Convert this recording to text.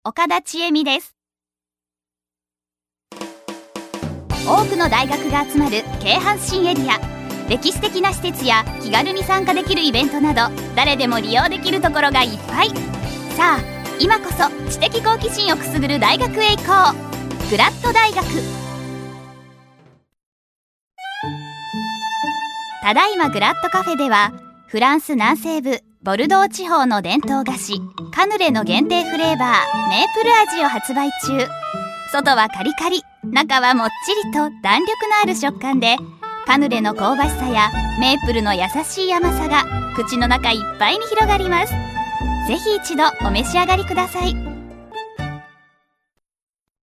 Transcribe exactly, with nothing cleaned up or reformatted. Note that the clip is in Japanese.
岡田千恵美です。多くの大学が集まる京阪神エリア、歴史的な施設や気軽に参加できるイベントなど、誰でも利用できるところがいっぱい。さあ今こそ知的好奇心をくすぐる大学へ行こう。グラッド大学。ただいまグラッドカフェでは、フランス南西部ボルドー地方の伝統菓子カヌレの限定フレーバーメープル味を発売中。外はカリカリ、中はもっちりと弾力のある食感で、カヌレの香ばしさやメープルの優しい甘さが口の中いっぱいに広がります。ぜひ一度お召し上がりください。